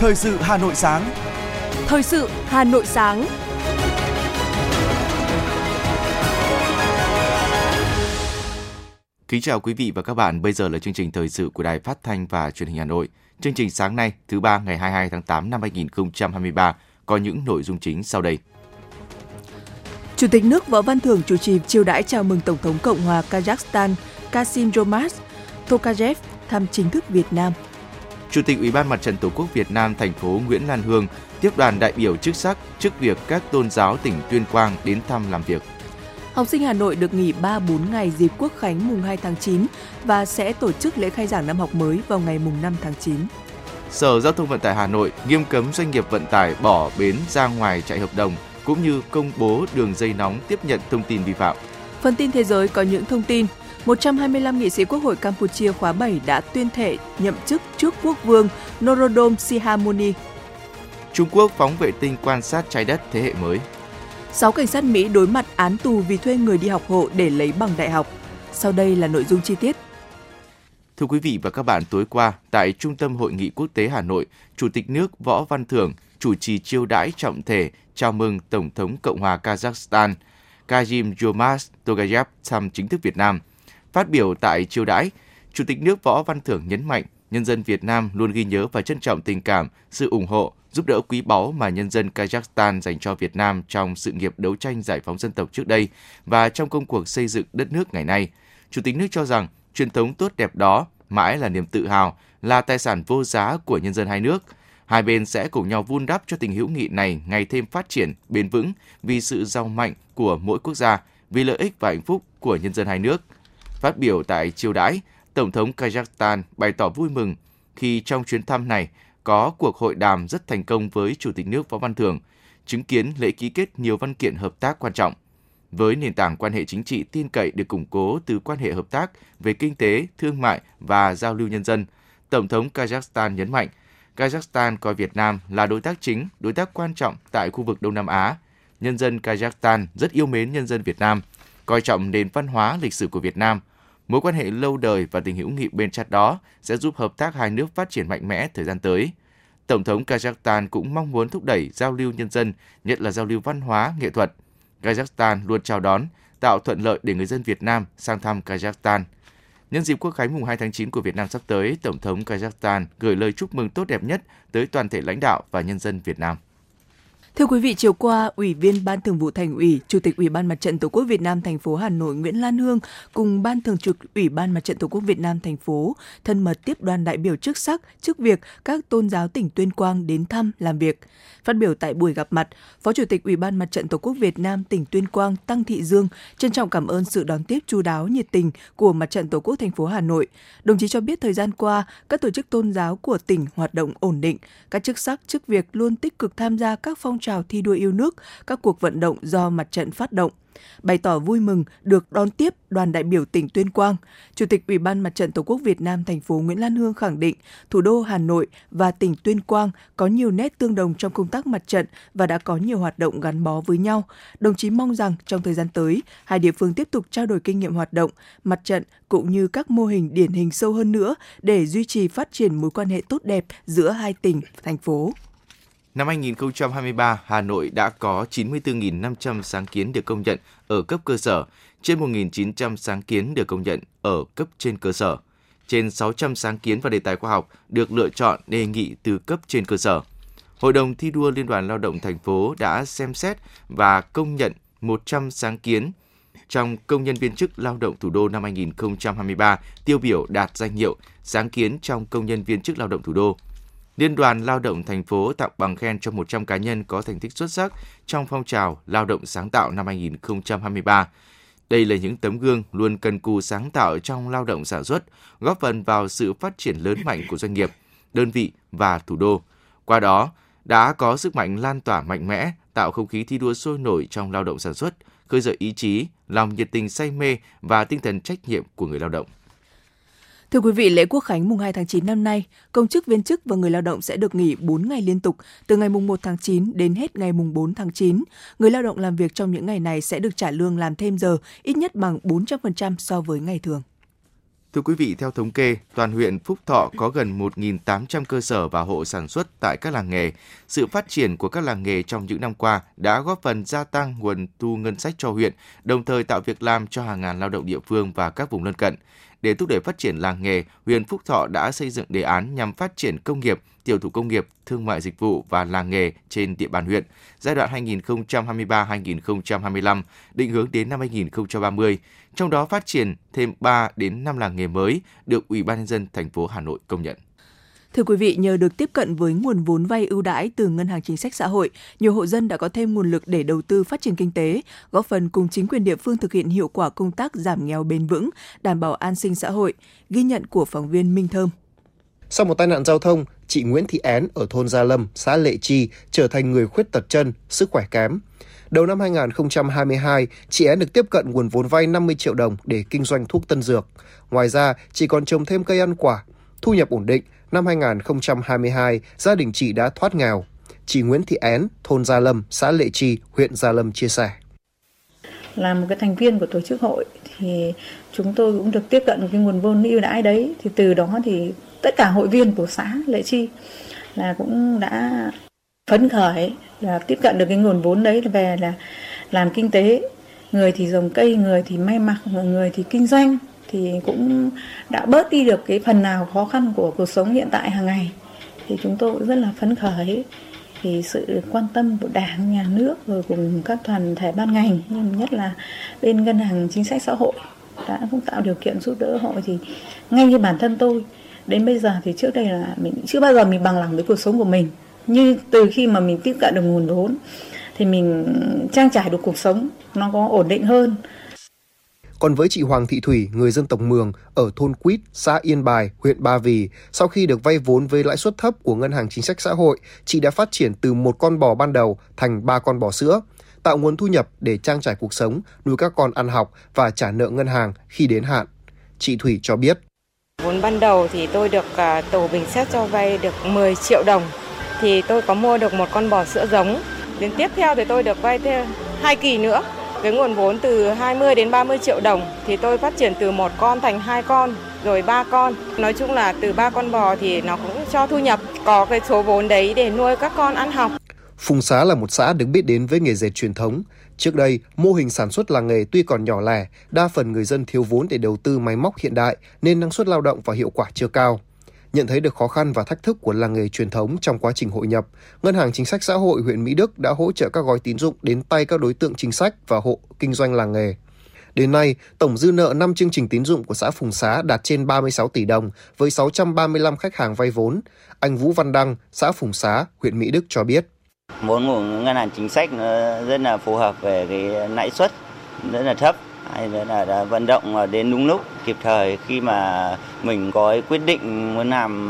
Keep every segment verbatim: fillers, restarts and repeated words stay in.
Thời sự Hà Nội sáng. Thời sự Hà Nội sáng. Kính chào quý vị và các bạn, bây giờ là chương trình thời sự của Đài Phát thanh và Truyền hình Hà Nội. Chương trình sáng nay, thứ ba ngày hai mươi hai tháng tám năm hai nghìn không trăm hai mươi ba có những nội dung chính sau đây. Chủ tịch nước Võ Văn Thưởng chủ trì chiêu đãi chào mừng Tổng thống Cộng hòa Kazakhstan Kassym-Jomart Tokayev thăm chính thức Việt Nam. Chủ tịch Ủy ban Mặt trận Tổ quốc Việt Nam thành phố Nguyễn Lan Hương tiếp đoàn đại biểu chức sắc chức việc các tôn giáo tỉnh Tuyên Quang đến thăm làm việc. Học sinh Hà Nội được nghỉ ba bốn ngày dịp Quốc khánh mùng hai tháng chín và sẽ tổ chức lễ khai giảng năm học mới vào ngày mùng năm tháng chín. Sở Giao thông Vận tải Hà Nội nghiêm cấm doanh nghiệp vận tải bỏ bến ra ngoài chạy hợp đồng cũng như công bố đường dây nóng tiếp nhận thông tin vi phạm. Phần tin thế giới có những thông tin. một trăm hai mươi lăm nghị sĩ Quốc hội Campuchia khóa bảy đã tuyên thệ nhậm chức trước Quốc vương Norodom Sihamoni. Trung Quốc phóng vệ tinh quan sát trái đất thế hệ mới. sáu cảnh sát Mỹ đối mặt án tù vì thuê người đi học hộ để lấy bằng đại học. Sau đây là nội dung chi tiết. Thưa quý vị và các bạn, tối qua, tại Trung tâm Hội nghị Quốc tế Hà Nội, Chủ tịch nước Võ Văn Thưởng chủ trì chiêu đãi trọng thể chào mừng Tổng thống Cộng hòa Kazakhstan Kassym-Jomart Tokayev thăm chính thức Việt Nam. Phát biểu tại chiêu đãi, Chủ tịch nước Võ Văn Thưởng nhấn mạnh nhân dân Việt Nam luôn ghi nhớ và trân trọng tình cảm, sự ủng hộ, giúp đỡ quý báu mà nhân dân Kazakhstan dành cho Việt Nam trong sự nghiệp đấu tranh giải phóng dân tộc trước đây và trong công cuộc xây dựng đất nước ngày nay. Chủ tịch nước cho rằng truyền thống tốt đẹp đó mãi là niềm tự hào, là tài sản vô giá của nhân dân hai nước. Hai bên sẽ cùng nhau vun đắp cho tình hữu nghị này ngày thêm phát triển, bền vững vì sự giàu mạnh của mỗi quốc gia, vì lợi ích và hạnh phúc của nhân dân hai nước. Phát biểu tại chiêu đãi, Tổng thống Kazakhstan bày tỏ vui mừng khi trong chuyến thăm này có cuộc hội đàm rất thành công với Chủ tịch nước Võ Văn Thưởng, chứng kiến lễ ký kết nhiều văn kiện hợp tác quan trọng. Với nền tảng quan hệ chính trị tin cậy được củng cố từ quan hệ hợp tác về kinh tế, thương mại và giao lưu nhân dân, Tổng thống Kazakhstan nhấn mạnh, Kazakhstan coi Việt Nam là đối tác chính, đối tác quan trọng tại khu vực Đông Nam Á. Nhân dân Kazakhstan rất yêu mến nhân dân Việt Nam, coi trọng nền văn hóa lịch sử của Việt Nam. Mối quan hệ lâu đời và tình hữu nghị bền chặt đó sẽ giúp hợp tác hai nước phát triển mạnh mẽ thời gian tới. Tổng thống Kazakhstan cũng mong muốn thúc đẩy giao lưu nhân dân, nhất là giao lưu văn hóa, nghệ thuật. Kazakhstan luôn chào đón, tạo thuận lợi để người dân Việt Nam sang thăm Kazakhstan. Nhân dịp Quốc khánh mùng hai tháng chín của Việt Nam sắp tới, Tổng thống Kazakhstan gửi lời chúc mừng tốt đẹp nhất tới toàn thể lãnh đạo và nhân dân Việt Nam. Thưa quý vị, chiều qua, Ủy viên Ban Thường vụ Thành ủy, Chủ tịch Ủy ban Mặt trận Tổ quốc Việt Nam thành phố Hà Nội Nguyễn Lan Hương cùng Ban Thường trực Ủy ban Mặt trận Tổ quốc Việt Nam thành phố thân mật tiếp đoàn đại biểu chức sắc, chức việc các tôn giáo tỉnh Tuyên Quang đến thăm làm việc. Phát biểu tại buổi gặp mặt, Phó Chủ tịch Ủy ban Mặt trận Tổ quốc Việt Nam tỉnh Tuyên Quang Tăng Thị Dương trân trọng cảm ơn sự đón tiếp chu đáo nhiệt tình của Mặt trận Tổ quốc thành phố Hà Nội. Đồng chí cho biết thời gian qua, các tổ chức tôn giáo của tỉnh hoạt động ổn định, các chức sắc, chức việc luôn tích cực tham gia các phong trào thi đua yêu nước, các cuộc vận động do mặt trận phát động. Bày tỏ vui mừng được đón tiếp đoàn đại biểu tỉnh Tuyên Quang, Chủ tịch Ủy ban Mặt trận Tổ quốc Việt Nam thành phố Nguyễn Lan Hương khẳng định thủ đô Hà Nội và tỉnh Tuyên Quang có nhiều nét tương đồng trong công tác mặt trận và đã có nhiều hoạt động gắn bó với nhau. Đồng chí mong rằng trong thời gian tới, hai địa phương tiếp tục trao đổi kinh nghiệm hoạt động, mặt trận cũng như các mô hình điển hình sâu hơn nữa để duy trì phát triển mối quan hệ tốt đẹp giữa hai tỉnh, thành phố. Năm hai nghìn không trăm hai mươi ba, Hà Nội đã có chín mươi tư nghìn năm trăm sáng kiến được công nhận ở cấp cơ sở, trên một nghìn chín trăm sáng kiến được công nhận ở cấp trên cơ sở. Trên sáu trăm sáng kiến và đề tài khoa học được lựa chọn đề nghị từ cấp trên cơ sở. Hội đồng thi đua Liên đoàn Lao động thành phố đã xem xét và công nhận một trăm sáng kiến trong công nhân viên chức lao động thủ đô năm hai nghìn không trăm hai mươi ba tiêu biểu đạt danh hiệu sáng kiến trong công nhân viên chức lao động thủ đô. Liên đoàn Lao động thành phố tặng bằng khen cho một trăm cá nhân có thành tích xuất sắc trong phong trào lao động sáng tạo năm hai nghìn không trăm hai mươi ba. Đây là những tấm gương luôn cần cù sáng tạo trong lao động sản xuất, góp phần vào sự phát triển lớn mạnh của doanh nghiệp, đơn vị và thủ đô. Qua đó, đã có sức mạnh lan tỏa mạnh mẽ, tạo không khí thi đua sôi nổi trong lao động sản xuất, khơi dậy ý chí, lòng nhiệt tình say mê và tinh thần trách nhiệm của người lao động. Thưa quý vị, lễ Quốc khánh mùng hai tháng chín năm nay, công chức, viên chức và người lao động sẽ được nghỉ bốn ngày liên tục từ ngày mùng một tháng chín đến hết ngày mùng bốn tháng chín. Người lao động làm việc trong những ngày này sẽ được trả lương làm thêm giờ ít nhất bằng bốn trăm phần trăm so với ngày thường. Thưa quý vị, theo thống kê, toàn huyện Phúc Thọ có gần một nghìn tám trăm cơ sở và hộ sản xuất tại các làng nghề. Sự phát triển của các làng nghề trong những năm qua đã góp phần gia tăng nguồn thu ngân sách cho huyện, đồng thời tạo việc làm cho hàng ngàn lao động địa phương và các vùng lân cận. Để thúc đẩy phát triển làng nghề, huyện Phúc Thọ đã xây dựng đề án nhằm phát triển công nghiệp, tiểu thủ công nghiệp, thương mại dịch vụ và làng nghề trên địa bàn huyện giai đoạn hai nghìn không trăm hai mươi ba đến hai nghìn không trăm hai mươi lăm, định hướng đến năm hai nghìn không trăm ba mươi. Trong đó phát triển thêm ba đến năm làng nghề mới được Ủy ban nhân dân thành phố Hà Nội công nhận. Thưa quý vị, nhờ được tiếp cận với nguồn vốn vay ưu đãi từ Ngân hàng Chính sách Xã hội, nhiều hộ dân đã có thêm nguồn lực để đầu tư phát triển kinh tế, góp phần cùng chính quyền địa phương thực hiện hiệu quả công tác giảm nghèo bền vững, đảm bảo an sinh xã hội. Ghi nhận của phóng viên Minh Thơm. Sau một tai nạn giao thông, chị Nguyễn Thị Én ở thôn Gia Lâm, xã Lệ Chi trở thành người khuyết tật chân, sức khỏe kém. Đầu năm hai nghìn không trăm hai mươi hai, chị Én được tiếp cận nguồn vốn vay năm mươi triệu đồng để kinh doanh thuốc tân dược. Ngoài ra, chị còn trồng thêm cây ăn quả. Thu nhập ổn định, năm hai nghìn không trăm hai mươi hai, gia đình chị đã thoát nghèo. Chị Nguyễn Thị Én, thôn Gia Lâm, xã Lệ Chi, huyện Gia Lâm chia sẻ. Là một cái thành viên của tổ chức hội thì chúng tôi cũng được tiếp cận cái nguồn vốn ưu đãi đấy. Thì từ đó thì tất cả hội viên của xã Lệ Chi là cũng đã phấn khởi là tiếp cận được cái nguồn vốn đấy về là làm kinh tế. Người thì trồng cây, người thì may mặc, người thì kinh doanh. Thì cũng đã bớt đi được cái phần nào khó khăn của cuộc sống hiện tại hàng ngày. Thì chúng tôi cũng rất là phấn khởi vì sự quan tâm của Đảng, Nhà nước rồi cùng các đoàn thể ban ngành, nhưng nhất là bên Ngân hàng Chính sách Xã hội đã cũng tạo điều kiện giúp đỡ hội. Thì ngay như bản thân tôi đến bây giờ thì trước đây là mình chưa bao giờ mình bằng lòng với cuộc sống của mình, như từ khi mà mình tiếp cận được nguồn vốn thì mình trang trải được cuộc sống nó có ổn định hơn. Còn với chị Hoàng Thị Thủy, người dân tộc Mường ở thôn Quýt, xã Yên Bài, huyện Ba Vì, sau khi được vay vốn với lãi suất thấp của Ngân hàng Chính sách Xã hội, chị đã phát triển từ một con bò ban đầu thành ba con bò sữa, tạo nguồn thu nhập để trang trải cuộc sống, nuôi các con ăn học và trả nợ ngân hàng khi đến hạn. Chị Thủy cho biết. Vốn ban đầu thì tôi được uh, tổ bình xét cho vay được mười triệu đồng, thì tôi có mua được một con bò sữa giống. Đến tiếp theo thì tôi được vay thêm hai kỳ nữa. Cái nguồn vốn từ hai mươi đến ba mươi triệu đồng thì tôi phát triển từ một con thành hai con, rồi ba con. Nói chung là từ ba con bò thì nó cũng cho thu nhập, có cái số vốn đấy để nuôi các con ăn học. Phùng Xá là một xã được biết đến với nghề dệt truyền thống. Trước đây, mô hình sản xuất làng nghề tuy còn nhỏ lẻ, đa phần người dân thiếu vốn để đầu tư máy móc hiện đại nên năng suất lao động và hiệu quả chưa cao. Nhận thấy được khó khăn và thách thức của làng nghề truyền thống trong quá trình hội nhập, Ngân hàng Chính sách Xã hội huyện Mỹ Đức đã hỗ trợ các gói tín dụng đến tay các đối tượng chính sách và hộ kinh doanh làng nghề. Đến nay, tổng dư nợ năm chương trình tín dụng của xã Phùng Xá đạt trên ba mươi sáu tỷ đồng với sáu trăm ba mươi lăm khách hàng vay vốn. Anh Vũ Văn Đăng, xã Phùng Xá, huyện Mỹ Đức cho biết. Vốn của Ngân hàng Chính sách nó rất là phù hợp về cái lãi suất rất là thấp. Hay là đã vận động đến đúng lúc, kịp thời khi mà mình có quyết định muốn làm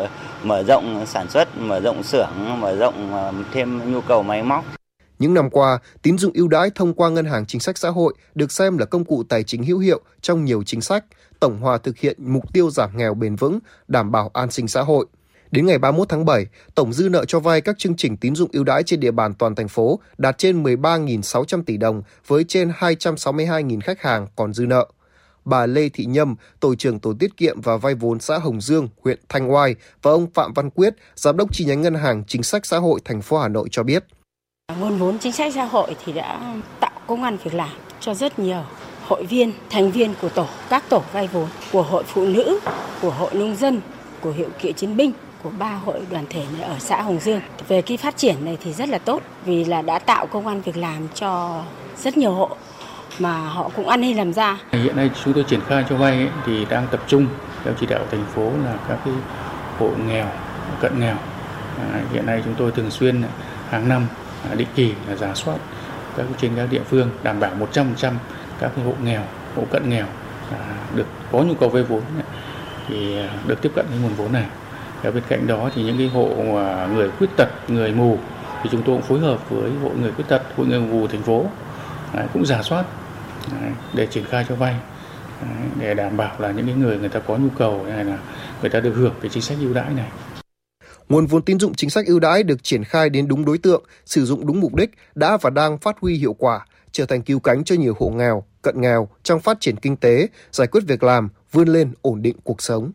mở rộng sản xuất, mở rộng xưởng, mở rộng thêm nhu cầu máy móc. Những năm qua, tín dụng ưu đãi thông qua Ngân hàng Chính sách Xã hội được xem là công cụ tài chính hữu hiệu trong nhiều chính sách, tổng hòa thực hiện mục tiêu giảm nghèo bền vững, đảm bảo an sinh xã hội. Đến ngày ba mươi mốt tháng bảy, tổng dư nợ cho vay các chương trình tín dụng ưu đãi trên địa bàn toàn thành phố đạt trên mười ba nghìn sáu trăm tỷ đồng với trên hai trăm sáu mươi hai nghìn khách hàng còn dư nợ. Bà Lê Thị Nhâm, tổ trưởng tổ tiết kiệm và vay vốn xã Hồng Dương, huyện Thanh Oai và ông Phạm Văn Quyết, giám đốc chi nhánh Ngân hàng Chính sách Xã hội thành phố Hà Nội cho biết. Nguồn vốn chính sách xã hội thì đã tạo công ăn việc làm cho rất nhiều hội viên, thành viên của tổ, các tổ vay vốn của hội phụ nữ, của hội nông dân, của hiệu cựu chiến binh, của ba hội đoàn thể này ở xã Hồng Dương. Về cái phát triển này thì rất là tốt vì là đã tạo công ăn việc làm cho rất nhiều hộ mà họ cũng ăn nên làm ra. Hiện nay chúng tôi triển khai cho vay ấy, thì đang tập trung theo chỉ đạo thành phố là các cái hộ nghèo, cận nghèo. À, hiện nay chúng tôi thường xuyên hàng năm à, định kỳ là rà soát các trên các địa phương đảm bảo một trăm phần trăm các cái hộ nghèo, hộ cận nghèo à, được có nhu cầu vay vốn ấy, thì được tiếp cận cái nguồn vốn này. Ở bên cạnh đó thì những cái hộ người khuyết tật, người mù thì chúng tôi cũng phối hợp với hội người khuyết tật, hội người mù thành phố đấy, cũng rà soát đấy, để triển khai cho vay đấy, để đảm bảo là những cái người người ta có nhu cầu hay là người ta được hưởng cái chính sách ưu đãi này. Nguồn vốn tín dụng chính sách ưu đãi được triển khai đến đúng đối tượng, sử dụng đúng mục đích đã và đang phát huy hiệu quả, trở thành cứu cánh cho nhiều hộ nghèo, cận nghèo trong phát triển kinh tế, giải quyết việc làm, vươn lên ổn định cuộc sống.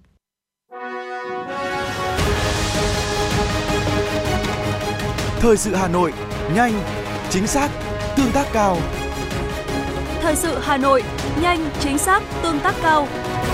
Thời sự Hà Nội, nhanh, chính xác, tương tác cao. Thời sự Hà Nội, nhanh, chính xác, tương tác cao.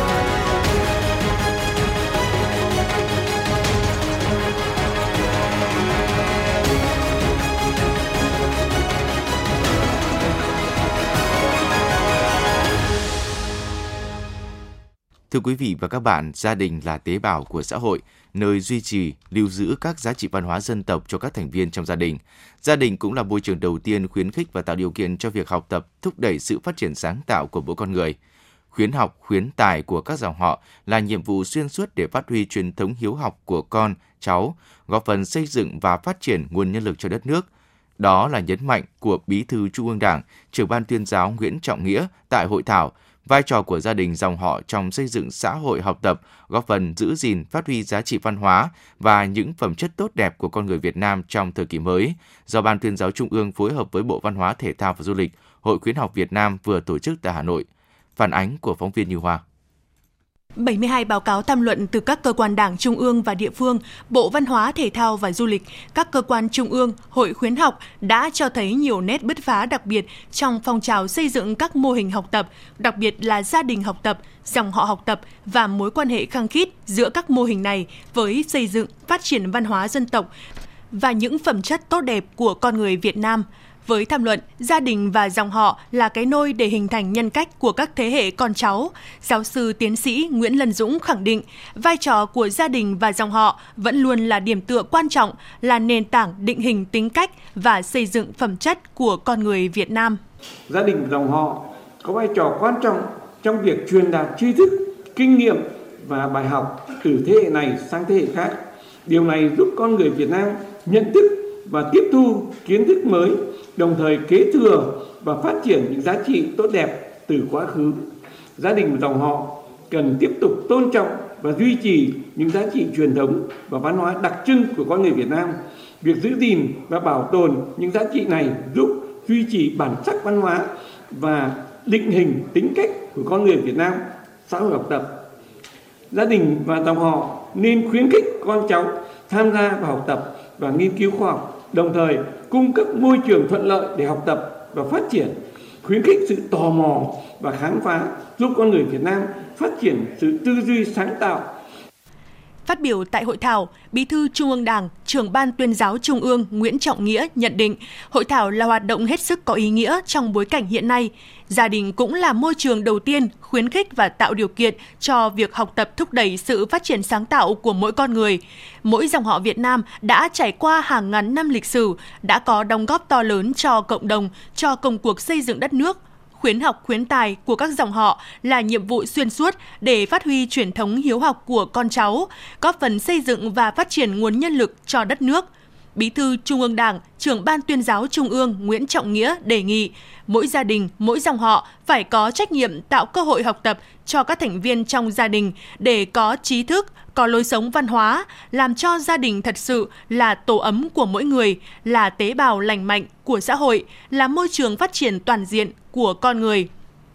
Thưa quý vị và các bạn, gia đình là tế bào của xã hội, nơi duy trì, lưu giữ các giá trị văn hóa dân tộc cho các thành viên trong gia đình. Gia đình cũng là môi trường đầu tiên khuyến khích và tạo điều kiện cho việc học tập, thúc đẩy sự phát triển sáng tạo của mỗi con người. Khuyến học, khuyến tài của các dòng họ là nhiệm vụ xuyên suốt để phát huy truyền thống hiếu học của con, cháu, góp phần xây dựng và phát triển nguồn nhân lực cho đất nước. Đó là nhấn mạnh của Bí thư Trung ương Đảng, Trưởng ban Tuyên giáo Nguyễn Trọng Nghĩa tại hội thảo vai trò của gia đình dòng họ trong xây dựng xã hội học tập, góp phần giữ gìn, phát huy giá trị văn hóa và những phẩm chất tốt đẹp của con người Việt Nam trong thời kỳ mới, do Ban Tuyên giáo Trung ương phối hợp với Bộ Văn hóa, Thể thao và Du lịch, Hội Khuyến học Việt Nam vừa tổ chức tại Hà Nội. Phản ánh của phóng viên Như Hoa. bảy mươi hai báo cáo tham luận từ các cơ quan đảng trung ương và địa phương, Bộ Văn hóa, Thể thao và Du lịch, các cơ quan trung ương, Hội Khuyến học đã cho thấy nhiều nét bứt phá đặc biệt trong phong trào xây dựng các mô hình học tập, đặc biệt là gia đình học tập, dòng họ học tập và mối quan hệ khăng khít giữa các mô hình này với xây dựng, phát triển văn hóa dân tộc và những phẩm chất tốt đẹp của con người Việt Nam. Với tham luận, gia đình và dòng họ là cái nôi để hình thành nhân cách của các thế hệ con cháu, giáo sư tiến sĩ Nguyễn Lân Dũng khẳng định vai trò của gia đình và dòng họ vẫn luôn là điểm tựa quan trọng, là nền tảng định hình tính cách và xây dựng phẩm chất của con người Việt Nam. Gia đình và dòng họ có vai trò quan trọng trong việc truyền đạt tri thức, kinh nghiệm và bài học từ thế hệ này sang thế hệ khác. Điều này giúp con người Việt Nam nhận thức và tiếp thu kiến thức mới, đồng thời kế thừa và phát triển những giá trị tốt đẹp từ quá khứ. Gia đình và dòng họ cần tiếp tục tôn trọng và duy trì những giá trị truyền thống và văn hóa đặc trưng của con người Việt Nam. Việc giữ gìn và bảo tồn những giá trị này giúp duy trì bản sắc văn hóa và định hình tính cách của con người Việt Nam, xã hội học tập. Gia đình và dòng họ nên khuyến khích con cháu tham gia vào học tập và nghiên cứu khoa học, đồng thời cung cấp môi trường thuận lợi để học tập và phát triển, khuyến khích sự tò mò và khám phá, giúp con người Việt Nam phát triển sự tư duy sáng tạo. Phát biểu tại hội thảo, Bí thư Trung ương Đảng, Trưởng ban Tuyên giáo Trung ương Nguyễn Trọng Nghĩa nhận định, hội thảo là hoạt động hết sức có ý nghĩa trong bối cảnh hiện nay. Gia đình cũng là môi trường đầu tiên khuyến khích và tạo điều kiện cho việc học tập, thúc đẩy sự phát triển sáng tạo của mỗi con người. Mỗi dòng họ Việt Nam đã trải qua hàng ngàn năm lịch sử, đã có đóng góp to lớn cho cộng đồng, cho công cuộc xây dựng đất nước. Khuyến học khuyến tài của các dòng họ là nhiệm vụ xuyên suốt để phát huy truyền thống hiếu học của con cháu, góp phần xây dựng và phát triển nguồn nhân lực cho đất nước. Bí thư Trung ương Đảng, Trưởng ban Tuyên giáo Trung ương Nguyễn Trọng Nghĩa đề nghị mỗi gia đình, mỗi dòng họ phải có trách nhiệm tạo cơ hội học tập cho các thành viên trong gia đình để có trí thức, có lối sống văn hóa, làm cho gia đình thật sự là tổ ấm của mỗi người, là tế bào lành mạnh của xã hội, là môi trường phát triển toàn diện của con người.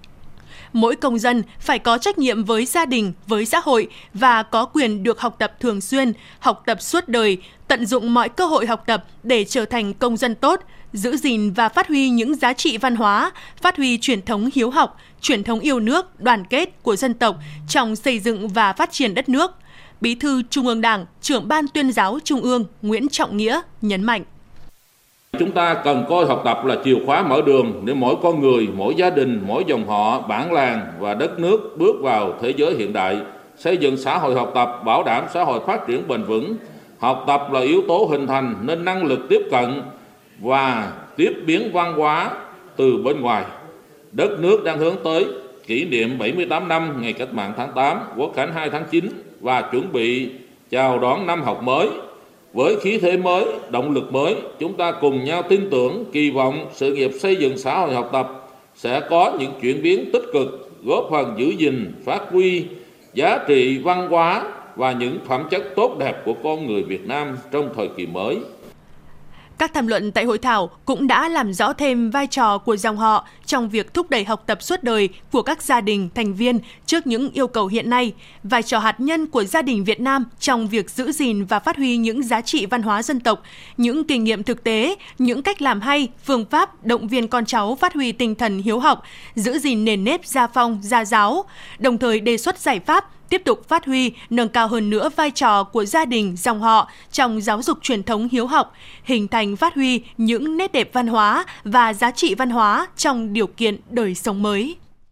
Mỗi công dân phải có trách nhiệm với gia đình, với xã hội và có quyền được học tập thường xuyên, học tập suốt đời, tận dụng mọi cơ hội học tập để trở thành công dân tốt, giữ gìn và phát huy những giá trị văn hóa, phát huy truyền thống hiếu học, truyền thống yêu nước, đoàn kết của dân tộc trong xây dựng và phát triển đất nước. Bí thư Trung ương Đảng, Trưởng ban Tuyên giáo Trung ương Nguyễn Trọng Nghĩa nhấn mạnh. Chúng ta cần coi học tập là chìa khóa mở đường để mỗi con người, mỗi gia đình, mỗi dòng họ, bản làng và đất nước bước vào thế giới hiện đại, xây dựng xã hội học tập, bảo đảm xã hội phát triển bền vững. Học tập là yếu tố hình thành nên năng lực tiếp cận và tiếp biến văn hóa từ bên ngoài. Đất nước đang hướng tới kỷ niệm bảy mươi tám năm ngày Cách mạng tháng tám, Quốc khánh hai tháng chín và chuẩn bị chào đón năm học mới. Với khí thế mới, động lực mới, chúng ta cùng nhau tin tưởng, kỳ vọng sự nghiệp xây dựng xã hội học tập sẽ có những chuyển biến tích cực, góp phần giữ gìn, phát huy giá trị văn hóa và những phẩm chất tốt đẹp của con người Việt Nam trong thời kỳ mới. Các tham luận tại hội thảo cũng đã làm rõ thêm vai trò của dòng họ trong việc thúc đẩy học tập suốt đời của các gia đình thành viên trước những yêu cầu hiện nay, vai trò hạt nhân của gia đình Việt Nam trong việc giữ gìn và phát huy những giá trị văn hóa dân tộc, những kinh nghiệm thực tế, những cách làm hay, phương pháp động viên con cháu phát huy tinh thần hiếu học, giữ gìn nền nếp gia phong, gia giáo, đồng thời đề xuất giải pháp tiếp tục phát huy, nâng cao hơn nữa vai trò của gia đình, dòng họ trong giáo dục truyền thống hiếu học, hình thành phát huy những nét đẹp văn hóa và giá trị văn hóa trong điều kiện đời sống mới.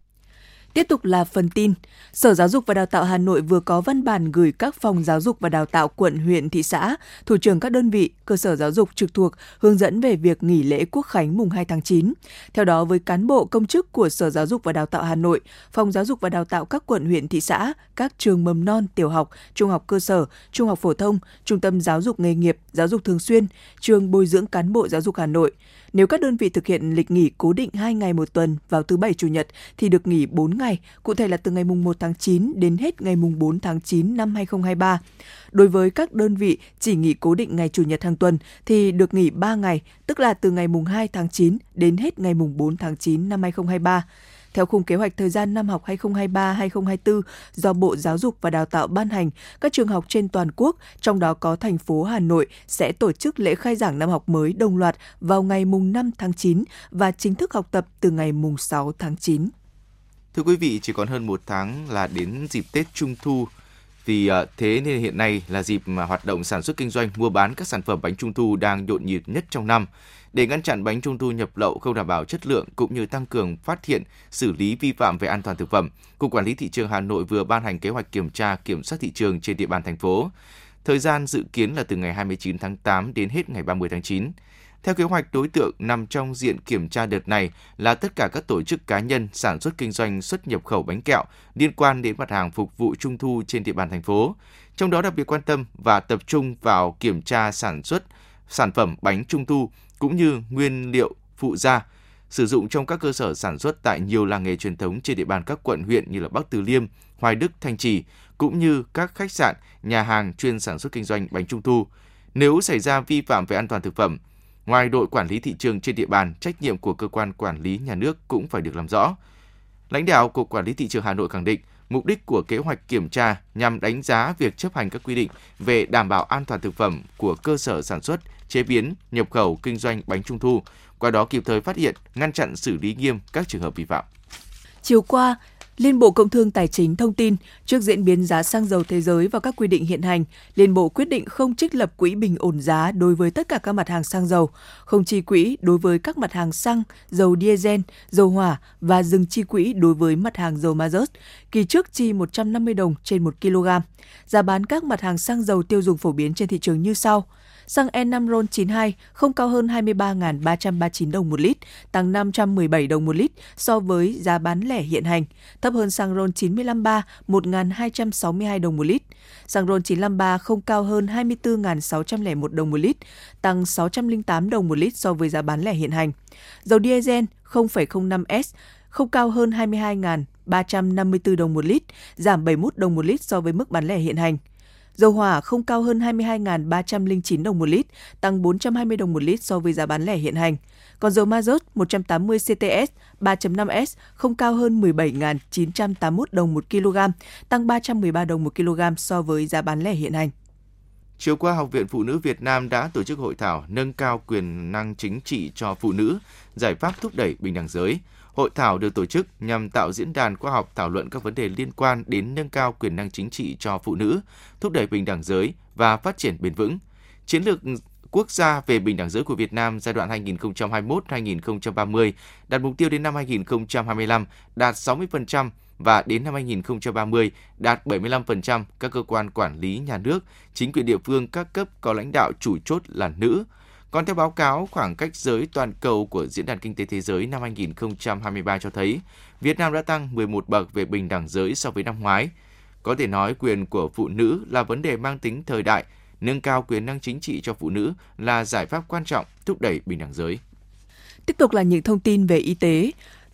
Tiếp tục là phần tin. Sở Giáo dục và Đào tạo Hà Nội vừa có văn bản gửi các phòng giáo dục và đào tạo quận, huyện, thị xã, thủ trưởng các đơn vị, cơ sở giáo dục trực thuộc hướng dẫn về việc nghỉ lễ Quốc khánh mùng hai tháng chín. Theo đó, với cán bộ công chức của Sở Giáo dục và Đào tạo Hà Nội, phòng giáo dục và đào tạo các quận, huyện, thị xã, các trường mầm non, tiểu học, trung học cơ sở, trung học phổ thông, trung tâm giáo dục nghề nghiệp, giáo dục thường xuyên, trường bồi dưỡng cán bộ giáo dục Hà Nội. Nếu các đơn vị thực hiện lịch nghỉ cố định hai ngày một tuần vào thứ Bảy, Chủ nhật thì được nghỉ bốn ngày, cụ thể là từ ngày mùng một tháng chín đến hết ngày mùng bốn tháng chín năm hai nghìn không trăm hai mươi ba. Đối với các đơn vị chỉ nghỉ cố định ngày Chủ nhật hàng tuần thì được nghỉ ba ngày, tức là từ ngày mùng hai tháng chín đến hết ngày mùng bốn tháng chín năm hai nghìn không trăm hai mươi ba. Theo khung kế hoạch thời gian năm học hai nghìn không trăm hai mươi ba hai nghìn không trăm hai mươi tư do Bộ Giáo dục và Đào tạo ban hành, các trường học trên toàn quốc, trong đó có thành phố Hà Nội, sẽ tổ chức lễ khai giảng năm học mới đồng loạt vào ngày mùng năm tháng chín và chính thức học tập từ ngày mùng sáu tháng chín. Thưa quý vị, chỉ còn hơn một tháng là đến dịp Tết Trung Thu. Vì thế nên hiện nay là dịp mà hoạt động sản xuất kinh doanh, mua bán các sản phẩm bánh Trung Thu đang nhộn nhịp nhất trong năm. Để ngăn chặn bánh Trung Thu nhập lậu không đảm bảo chất lượng cũng như tăng cường phát hiện, xử lý vi phạm về an toàn thực phẩm, Cục Quản lý Thị trường Hà Nội vừa ban hành kế hoạch kiểm tra, kiểm soát thị trường trên địa bàn thành phố. Thời gian dự kiến là từ ngày hai mươi chín tháng tám đến hết ngày ba mươi tháng chín. Theo kế hoạch, đối tượng nằm trong diện kiểm tra đợt này là tất cả các tổ chức cá nhân sản xuất kinh doanh xuất nhập khẩu bánh kẹo liên quan đến mặt hàng phục vụ Trung thu trên địa bàn thành phố. Trong đó đặc biệt quan tâm và tập trung vào kiểm tra sản xuất sản phẩm bánh Trung thu cũng như nguyên liệu phụ gia sử dụng trong các cơ sở sản xuất tại nhiều làng nghề truyền thống trên địa bàn các quận huyện như là Bắc Từ Liêm, Hoài Đức, Thanh Trì, cũng như các khách sạn, nhà hàng chuyên sản xuất kinh doanh bánh Trung thu. Nếu xảy ra vi phạm về an toàn thực phẩm, ngoài đội quản lý thị trường trên địa bàn, trách nhiệm của cơ quan quản lý nhà nước cũng phải được làm rõ. Lãnh đạo Cục Quản lý Thị trường Hà Nội khẳng định, mục đích của kế hoạch kiểm tra nhằm đánh giá việc chấp hành các quy định về đảm bảo an toàn thực phẩm của cơ sở sản xuất, chế biến, nhập khẩu, kinh doanh bánh Trung thu, qua đó kịp thời phát hiện, ngăn chặn xử lý nghiêm các trường hợp vi phạm. Chiều qua, Liên Bộ Công Thương Tài chính thông tin, trước diễn biến giá xăng dầu thế giới và các quy định hiện hành, Liên Bộ quyết định không trích lập quỹ bình ổn giá đối với tất cả các mặt hàng xăng dầu, không chi quỹ đối với các mặt hàng xăng, dầu diesel, dầu hỏa và dừng chi quỹ đối với mặt hàng dầu ma rớt, kỳ trước chi một trăm năm mươi đồng trên một ki lô gam. Giá bán các mặt hàng xăng dầu tiêu dùng phổ biến trên thị trường như sau. Xăng E năm RON chín mươi hai không cao hơn hai mươi ba nghìn ba trăm ba mươi chín đồng một lít, tăng năm trăm mười bảy đồng một lít so với giá bán lẻ hiện hành, thấp hơn xăng RON chín mươi lăm ba một nghìn hai trăm sáu mươi hai đồng một lít. Xăng RON chín lăm ba không cao hơn hai mươi tư nghìn sáu trăm lẻ một đồng một lít, tăng sáu trăm lẻ tám đồng một lít so với giá bán lẻ hiện hành. Dầu diesel không phẩy không năm S không cao hơn hai mươi hai nghìn ba trăm năm mươi tư đồng một lít, giảm bảy mươi mốt đồng một lít so với mức bán lẻ hiện hành. Dầu hỏa không cao hơn hai mươi hai nghìn ba trăm lẻ chín đồng một lít, tăng bốn trăm hai mươi đồng một lít so với giá bán lẻ hiện hành. Còn dầu ma rớt một trăm tám mươi C T S ba chấm năm S không cao hơn mười bảy nghìn chín trăm tám mươi mốt đồng một kg, tăng ba trăm mười ba đồng một kg so với giá bán lẻ hiện hành. Chiều qua, Học viện Phụ nữ Việt Nam đã tổ chức hội thảo nâng cao quyền năng chính trị cho phụ nữ, giải pháp thúc đẩy bình đẳng giới. Hội thảo được tổ chức nhằm tạo diễn đàn khoa học thảo luận các vấn đề liên quan đến nâng cao quyền năng chính trị cho phụ nữ, thúc đẩy bình đẳng giới và phát triển bền vững. Chiến lược quốc gia về bình đẳng giới của Việt Nam giai đoạn hai nghìn không trăm hai mươi mốt đến hai nghìn không trăm ba mươi đặt mục tiêu đến năm hai nghìn không trăm hai mươi lăm đạt sáu mươi phần trăm và đến năm hai nghìn không trăm ba mươi đạt bảy mươi lăm phần trăm các cơ quan quản lý nhà nước, chính quyền địa phương các cấp có lãnh đạo chủ chốt là nữ. Còn theo báo cáo khoảng cách giới toàn cầu của Diễn đàn Kinh tế Thế giới năm hai nghìn không trăm hai mươi ba cho thấy, Việt Nam đã tăng mười một bậc về bình đẳng giới so với năm ngoái. Có thể nói quyền của phụ nữ là vấn đề mang tính thời đại, nâng cao quyền năng chính trị cho phụ nữ là giải pháp quan trọng thúc đẩy bình đẳng giới. Tiếp tục là những thông tin về y tế.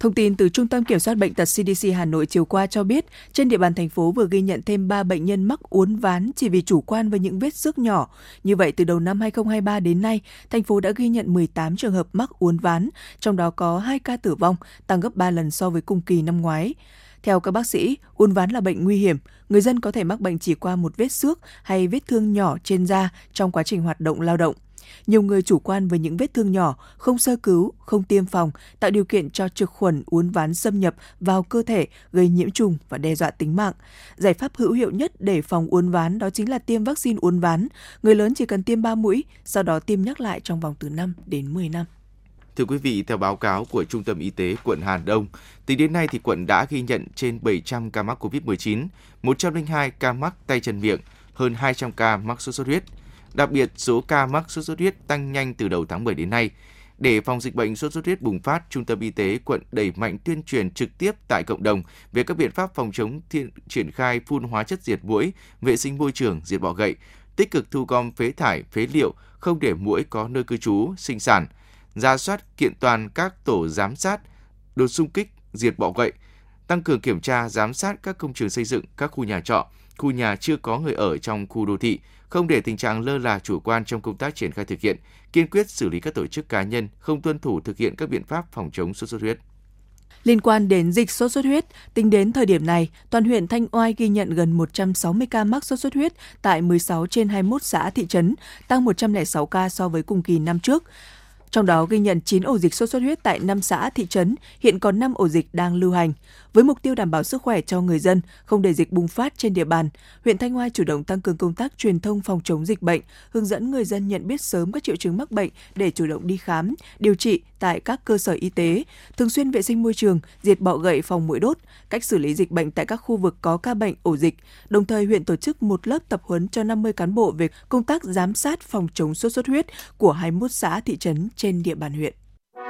Thông tin từ Trung tâm Kiểm soát Bệnh tật xê đê xê Hà Nội chiều qua cho biết, trên địa bàn thành phố vừa ghi nhận thêm ba bệnh nhân mắc uốn ván chỉ vì chủ quan với những vết xước nhỏ. Như vậy, từ đầu năm hai không hai ba đến nay, thành phố đã ghi nhận mười tám trường hợp mắc uốn ván, trong đó có hai ca tử vong, tăng gấp ba lần so với cùng kỳ năm ngoái. Theo các bác sĩ, uốn ván là bệnh nguy hiểm. Người dân có thể mắc bệnh chỉ qua một vết xước hay vết thương nhỏ trên da trong quá trình hoạt động lao động. Nhiều người chủ quan với những vết thương nhỏ, không sơ cứu, không tiêm phòng, tạo điều kiện cho trực khuẩn uốn ván xâm nhập vào cơ thể, gây nhiễm trùng và đe dọa tính mạng. Giải pháp hữu hiệu nhất để phòng uốn ván đó chính là tiêm vaccine uốn ván. Người lớn chỉ cần tiêm ba mũi, sau đó tiêm nhắc lại trong vòng từ năm đến mười năm. Thưa quý vị, theo báo cáo của Trung tâm Y tế quận Hà Đông, tính đến nay thì quận đã ghi nhận trên bảy trăm ca mắc covid mười chín, một trăm lẻ hai ca mắc tay chân miệng, hơn hai trăm ca mắc sốt xuất huyết. Đặc biệt, số ca mắc sốt xuất huyết tăng nhanh từ đầu tháng bảy đến nay. Để phòng dịch bệnh sốt xuất huyết bùng phát, Trung tâm Y tế quận đẩy mạnh tuyên truyền trực tiếp tại cộng đồng về các biện pháp phòng chống, thiên, triển khai phun hóa chất diệt muỗi, vệ sinh môi trường, diệt bọ gậy, tích cực thu gom phế thải, phế liệu, không để muỗi có nơi cư trú, sinh sản, rà soát kiện toàn các tổ giám sát, đột xung kích, diệt bọ gậy, tăng cường kiểm tra, giám sát các công trường xây dựng, các khu nhà trọ, khu nhà chưa có người ở trong khu đô thị, không để tình trạng lơ là chủ quan trong công tác triển khai thực hiện, kiên quyết xử lý các tổ chức cá nhân không tuân thủ thực hiện các biện pháp phòng chống sốt xuất huyết. Liên quan đến dịch sốt xuất huyết, tính đến thời điểm này, toàn huyện Thanh Oai ghi nhận gần một trăm sáu mươi ca mắc sốt xuất huyết tại mười sáu trên hai mươi mốt xã thị trấn, tăng một trăm lẻ sáu ca so với cùng kỳ năm trước. Trong đó ghi nhận chín ổ dịch sốt xuất huyết tại năm xã thị trấn, hiện còn năm ổ dịch đang lưu hành. Với mục tiêu đảm bảo sức khỏe cho người dân, không để dịch bùng phát trên địa bàn, huyện Thanh Oai chủ động tăng cường công tác truyền thông phòng chống dịch bệnh, hướng dẫn người dân nhận biết sớm các triệu chứng mắc bệnh để chủ động đi khám, điều trị tại các cơ sở y tế, thường xuyên vệ sinh môi trường, diệt bọ gậy phòng muỗi đốt, cách xử lý dịch bệnh tại các khu vực có ca bệnh ổ dịch. Đồng thời, huyện tổ chức một lớp tập huấn cho năm mươi cán bộ về công tác giám sát phòng chống sốt xuất huyết của hai mươi mốt xã thị trấn trên địa bàn huyện.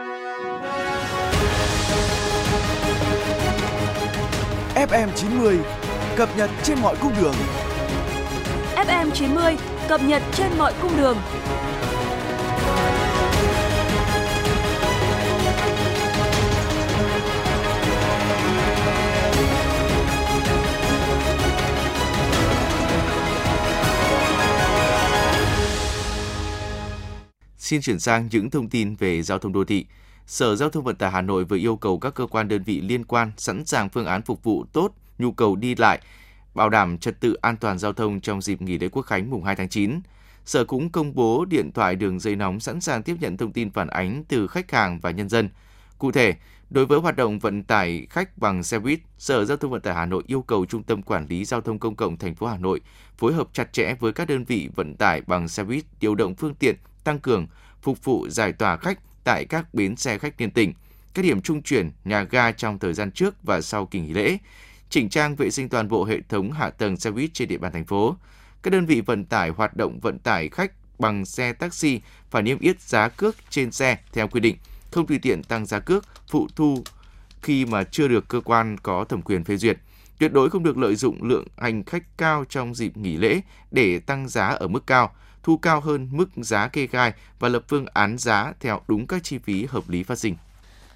ép em chín mươi cập nhật trên mọi cung đường. ép em chín mươi cập nhật trên mọi cung đường. Xin chuyển sang những thông tin về giao thông đô thị. Sở Giao thông Vận tải Hà Nội vừa yêu cầu các cơ quan đơn vị liên quan sẵn sàng phương án phục vụ tốt nhu cầu đi lại, bảo đảm trật tự an toàn giao thông trong dịp nghỉ lễ Quốc khánh mùng hai tháng chín. Sở cũng công bố điện thoại đường dây nóng sẵn sàng tiếp nhận thông tin phản ánh từ khách hàng và nhân dân. Cụ thể, đối với hoạt động vận tải khách bằng xe buýt, Sở Giao thông Vận tải Hà Nội yêu cầu Trung tâm Quản lý Giao thông Công cộng thành phố Hà Nội phối hợp chặt chẽ với các đơn vị vận tải bằng xe buýt, điều động phương tiện, tăng cường phục vụ giải tỏa khách tại các bến xe khách liên tỉnh, các điểm trung chuyển, nhà ga trong thời gian trước và sau kỳ nghỉ lễ, chỉnh trang vệ sinh toàn bộ hệ thống hạ tầng xe buýt trên địa bàn thành phố. Các đơn vị vận tải hoạt động vận tải khách bằng xe taxi phải niêm yết giá cước trên xe theo quy định, không tùy tiện tăng giá cước, phụ thu khi mà chưa được cơ quan có thẩm quyền phê duyệt. Tuyệt đối không được lợi dụng lượng hành khách cao trong dịp nghỉ lễ để tăng giá ở mức cao, thu cao hơn mức giá kê khai và lập phương án giá theo đúng các chi phí hợp lý phát sinh.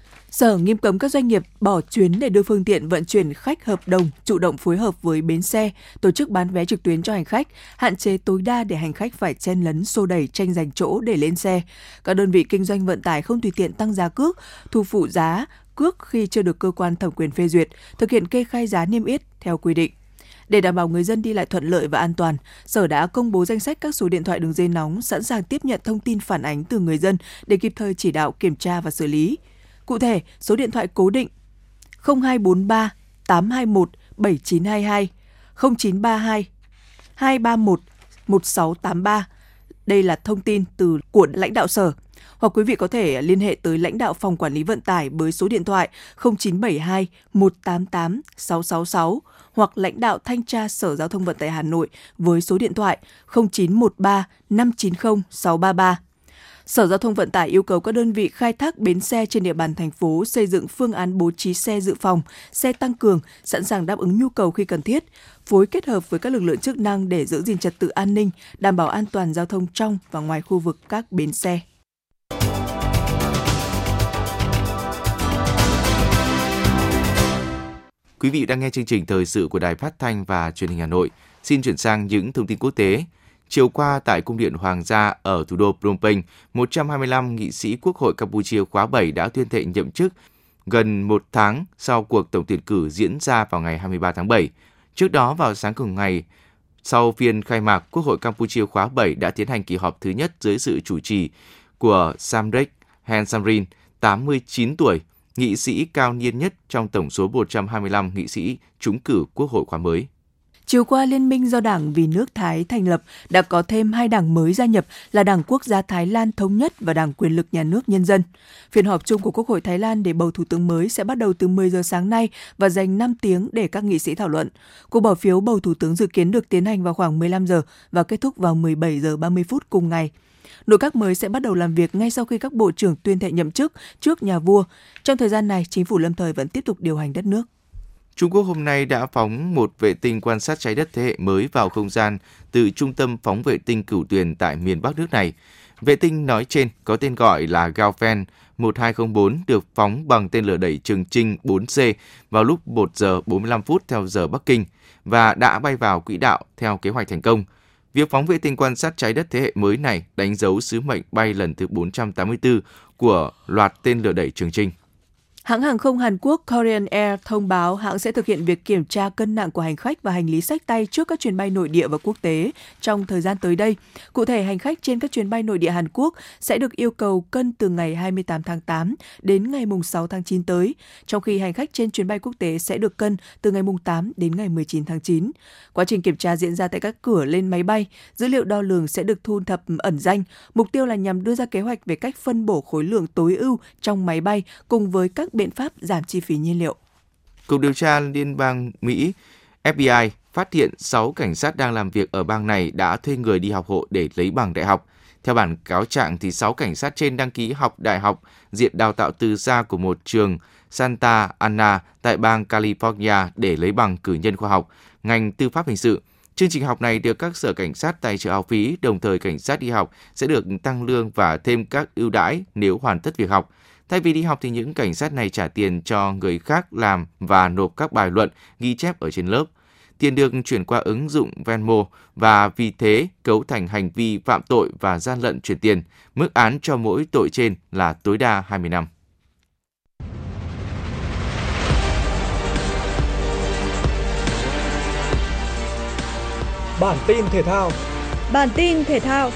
Sở nghiêm cấm các doanh nghiệp bỏ chuyến để đưa phương tiện vận chuyển khách hợp đồng, chủ động phối hợp với bến xe, tổ chức bán vé trực tuyến cho hành khách, hạn chế tối đa để hành khách phải chen lấn xô đẩy tranh giành chỗ để lên xe. Các đơn vị kinh doanh vận tải không tùy tiện tăng giá cước, thu phụ giá cước khi chưa được cơ quan thẩm quyền phê duyệt, thực hiện kê khai giá niêm yết theo quy định. Để đảm bảo người dân đi lại thuận lợi và an toàn, Sở đã công bố danh sách các số điện thoại đường dây nóng sẵn sàng tiếp nhận thông tin phản ánh từ người dân để kịp thời chỉ đạo, kiểm tra và xử lý. Cụ thể, số điện thoại cố định không hai bốn ba tám hai một bảy chín hai hai, không chín ba hai hai ba một một sáu tám ba. Đây là thông tin từ của lãnh đạo Sở. Hoặc quý vị có thể liên hệ tới lãnh đạo Phòng Quản lý Vận tải với số điện thoại không chín bảy hai một tám tám sáu sáu sáu hoặc lãnh đạo Thanh tra Sở Giao thông Vận tải Hà Nội với số điện thoại không chín một ba năm chín không sáu ba ba. Sở Giao thông Vận tải yêu cầu các đơn vị khai thác bến xe trên địa bàn thành phố xây dựng phương án bố trí xe dự phòng, xe tăng cường, sẵn sàng đáp ứng nhu cầu khi cần thiết, phối kết hợp với các lực lượng chức năng để giữ gìn trật tự an ninh, đảm bảo an toàn giao thông trong và ngoài khu vực các bến xe. Quý vị đang nghe chương trình thời sự của Đài Phát thanh và Truyền hình Hà Nội. Xin chuyển sang những thông tin quốc tế. Chiều qua tại Cung điện Hoàng gia ở thủ đô Phnom Penh, một trăm hai mươi lăm nghị sĩ Quốc hội Campuchia khóa bảy đã tuyên thệ nhậm chức gần một tháng sau cuộc tổng tuyển cử diễn ra vào ngày hai mươi ba tháng bảy. Trước đó, vào sáng cùng ngày, sau phiên khai mạc, Quốc hội Campuchia khóa bảy đã tiến hành kỳ họp thứ nhất dưới sự chủ trì của Samdech Heng Samrin, tám mươi chín tuổi, nghị sĩ cao niên nhất trong tổng số một trăm hai mươi lăm nghị sĩ trúng cử Quốc hội khóa mới. Chiều qua, Liên minh do Đảng Vì nước Thái thành lập đã có thêm hai đảng mới gia nhập là Đảng Quốc gia Thái Lan Thống nhất và Đảng Quyền lực Nhà nước Nhân dân. Phiên họp chung của Quốc hội Thái Lan để bầu thủ tướng mới sẽ bắt đầu từ mười giờ sáng nay và dành năm tiếng để các nghị sĩ thảo luận. Cuộc bỏ phiếu bầu thủ tướng dự kiến được tiến hành vào khoảng mười lăm giờ và kết thúc vào mười bảy giờ ba mươi phút cùng ngày. Nội các mới sẽ bắt đầu làm việc ngay sau khi các bộ trưởng tuyên thệ nhậm chức trước nhà vua. Trong thời gian này, chính phủ lâm thời vẫn tiếp tục điều hành đất nước. Trung Quốc hôm nay đã phóng một vệ tinh quan sát trái đất thế hệ mới vào không gian từ trung tâm phóng vệ tinh Cửu Tuyền tại miền Bắc nước này. Vệ tinh nói trên có tên gọi là Gaofen một hai không bốn được phóng bằng tên lửa đẩy Trường Chinh bốn C vào lúc một giờ bốn mươi lăm phút theo giờ Bắc Kinh và đã bay vào quỹ đạo theo kế hoạch thành công. Việc phóng vệ tinh quan sát trái đất thế hệ mới này đánh dấu sứ mệnh bay lần thứ bốn trăm tám mươi tư của loạt tên lửa đẩy Trường Chinh. Hãng hàng không Hàn Quốc Korean Air thông báo hãng sẽ thực hiện việc kiểm tra cân nặng của hành khách và hành lý xách tay trước các chuyến bay nội địa và quốc tế trong thời gian tới đây. Cụ thể, hành khách trên các chuyến bay nội địa Hàn Quốc sẽ được yêu cầu cân từ ngày hai mươi tám tháng tám đến ngày sáu tháng chín tới, trong khi hành khách trên chuyến bay quốc tế sẽ được cân từ ngày tám đến ngày mười chín tháng chín. Quá trình kiểm tra diễn ra tại các cửa lên máy bay, dữ liệu đo lường sẽ được thu thập ẩn danh. Mục tiêu là nhằm đưa ra kế hoạch về cách phân bổ khối lượng tối ưu trong máy bay cùng với các biện pháp giảm chi phí nhiên liệu. Cục điều tra Liên bang Mỹ F B I phát hiện sáu cảnh sát đang làm việc ở bang này đã thuê người đi học hộ để lấy bằng đại học. Theo bản cáo trạng, thì sáu cảnh sát trên đăng ký học đại học diện đào tạo từ xa của một trường Santa Ana tại bang California để lấy bằng cử nhân khoa học, ngành tư pháp hình sự. Chương trình học này được các sở cảnh sát tài trợ học phí, đồng thời cảnh sát đi học sẽ được tăng lương và thêm các ưu đãi nếu hoàn tất việc học. Thay vì đi học thì những cảnh sát này trả tiền cho người khác làm và nộp các bài luận ghi chép ở trên lớp. Tiền được chuyển qua ứng dụng Venmo và vì thế cấu thành hành vi phạm tội và gian lận chuyển tiền. Mức án cho mỗi tội trên là tối đa hai mươi năm. Bản tin thể thao. Bản tin thể thao.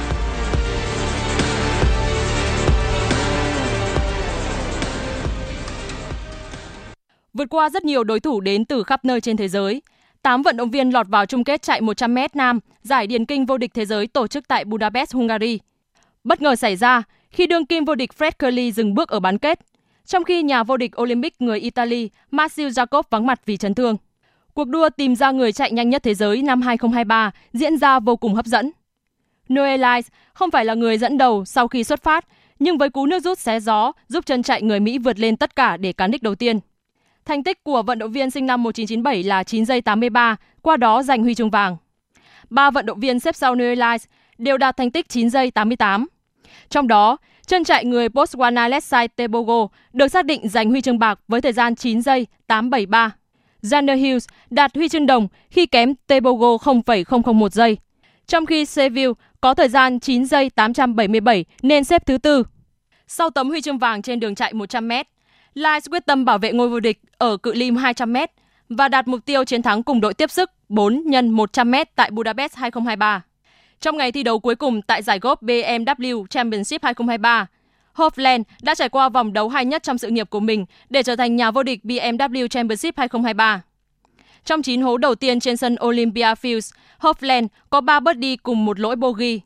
Vượt qua rất nhiều đối thủ đến từ khắp nơi trên thế giới, tám vận động viên lọt vào chung kết chạy một trăm mét nam giải điền kinh vô địch thế giới tổ chức tại Budapest, Hungary. Bất ngờ xảy ra khi đương kim vô địch Fred Kerley dừng bước ở bán kết, trong khi nhà vô địch Olympic người Italy Marcel Jacob vắng mặt vì chấn thương. Cuộc đua tìm ra người chạy nhanh nhất thế giới năm hai không hai ba diễn ra vô cùng hấp dẫn. Noel Lyles không phải là người dẫn đầu sau khi xuất phát, nhưng với cú nước rút xé gió giúp chân chạy người Mỹ vượt lên tất cả để cán đích đầu tiên. Thành tích của vận động viên sinh năm một nghìn chín trăm chín mươi bảy là chín giây tám mươi ba, qua đó giành huy chương vàng. Ba vận động viên xếp sau Noel Lyles đều đạt thành tích chín giây tám mươi tám. Trong đó, chân chạy người Botswana Lesai Tebogo được xác định giành huy chương bạc với thời gian chín giây tám bảy ba. Xander Hughes đạt huy chương đồng khi kém Tebogo không phẩy không không một giây. Trong khi Seville có thời gian chín giây tám trăm bảy mươi bảy nên xếp thứ tư. Sau tấm huy chương vàng trên đường chạy một trăm mét, Lyles quyết tâm bảo vệ ngôi vô địch ở cự ly hai trăm mét và đạt mục tiêu chiến thắng cùng đội tiếp sức bốn nhân một trăm mét tại Budapest hai không hai ba. Trong ngày thi đấu cuối cùng tại giải golf B M W Championship hai không hai ba, Hovland đã trải qua vòng đấu hay nhất trong sự nghiệp của mình để trở thành nhà vô địch B M W Championship hai không hai ba. Trong chín hố đầu tiên trên sân Olympia Fields, Hovland có ba birdie cùng một lỗi bogey.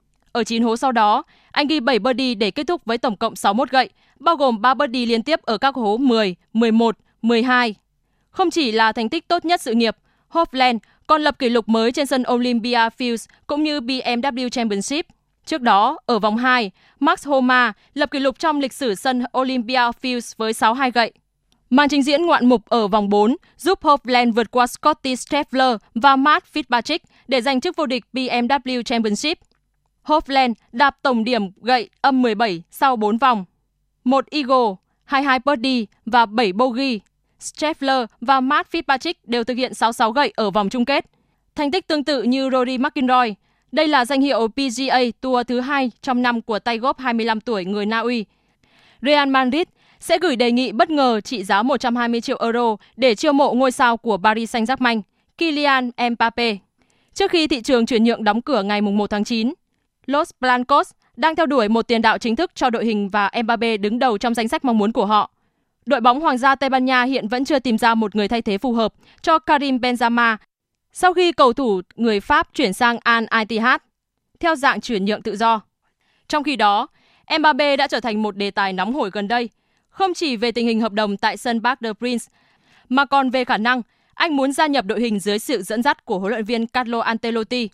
Ở chín hố sau đó, anh ghi bảy birdie để kết thúc với tổng cộng sáu mươi mốt gậy, bao gồm ba birdie liên tiếp ở các hố mười, mười một, mười hai. Không chỉ là thành tích tốt nhất sự nghiệp, Hovland còn lập kỷ lục mới trên sân Olympia Fields cũng như B M W Championship. Trước đó, ở vòng hai, Max Homa lập kỷ lục trong lịch sử sân Olympia Fields với sáu mươi hai gậy. Màn trình diễn ngoạn mục ở vòng bốn giúp Hovland vượt qua Scotty Scheffler và Matt Fitzpatrick để giành chức vô địch B M W Championship. Hovland đạp tổng điểm gậy âm mười bảy sau bốn vòng, một eagle, hai mươi hai birdie và bảy bogey. Scheffler và Matt Fitzpatrick đều thực hiện sáu sáu gậy ở vòng chung kết. Thành tích tương tự như Rory McIlroy. Đây là danh hiệu pê giê a Tour thứ hai trong năm của tay golf hai mươi lăm tuổi người Na Uy. Real Madrid sẽ gửi đề nghị bất ngờ trị giá một trăm hai mươi triệu euro để chiêu mộ ngôi sao của Paris Saint-Germain, Kylian Mbappé. Trước khi thị trường chuyển nhượng đóng cửa ngày một tháng chín, Los Blancos đang theo đuổi một tiền đạo chính thức cho đội hình và Mbappé đứng đầu trong danh sách mong muốn của họ. Đội bóng Hoàng gia Tây Ban Nha hiện vẫn chưa tìm ra một người thay thế phù hợp cho Karim Benzema sau khi cầu thủ người Pháp chuyển sang Al Ittihad theo dạng chuyển nhượng tự do. Trong khi đó, Mbappé đã trở thành một đề tài nóng hổi gần đây, không chỉ về tình hình hợp đồng tại sân Parc des Princes, mà còn về khả năng anh muốn gia nhập đội hình dưới sự dẫn dắt của huấn luyện viên Carlo Ancelotti.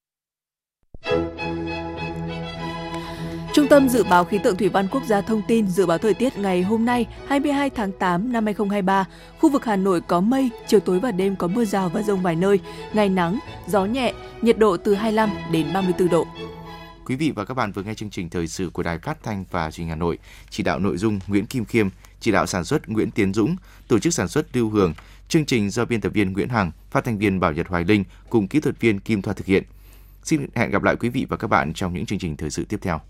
Trung tâm Dự báo Khí tượng Thủy văn Quốc gia thông tin dự báo thời tiết ngày hôm nay hai mươi hai tháng tám năm hai nghìn không trăm hai mươi ba. Khu vực Hà Nội có mây, chiều tối và đêm có mưa rào và dông vài nơi, ngày nắng, gió nhẹ, nhiệt độ từ hai mươi lăm đến ba mươi tư độ. Quý vị và các bạn vừa nghe chương trình thời sự của Đài Phát thanh và Truyền hình Hà Nội. Chỉ đạo nội dung Nguyễn Kim Khiêm, chỉ đạo sản xuất Nguyễn Tiến Dũng, tổ chức sản xuất Lưu Hường. Chương trình do biên tập viên Nguyễn Hằng, phát thanh viên Bảo Nhật Hoài Linh cùng kỹ thuật viên Kim Thoa thực hiện. Xin hẹn gặp lại quý vị và các bạn trong những chương trình thời sự tiếp theo.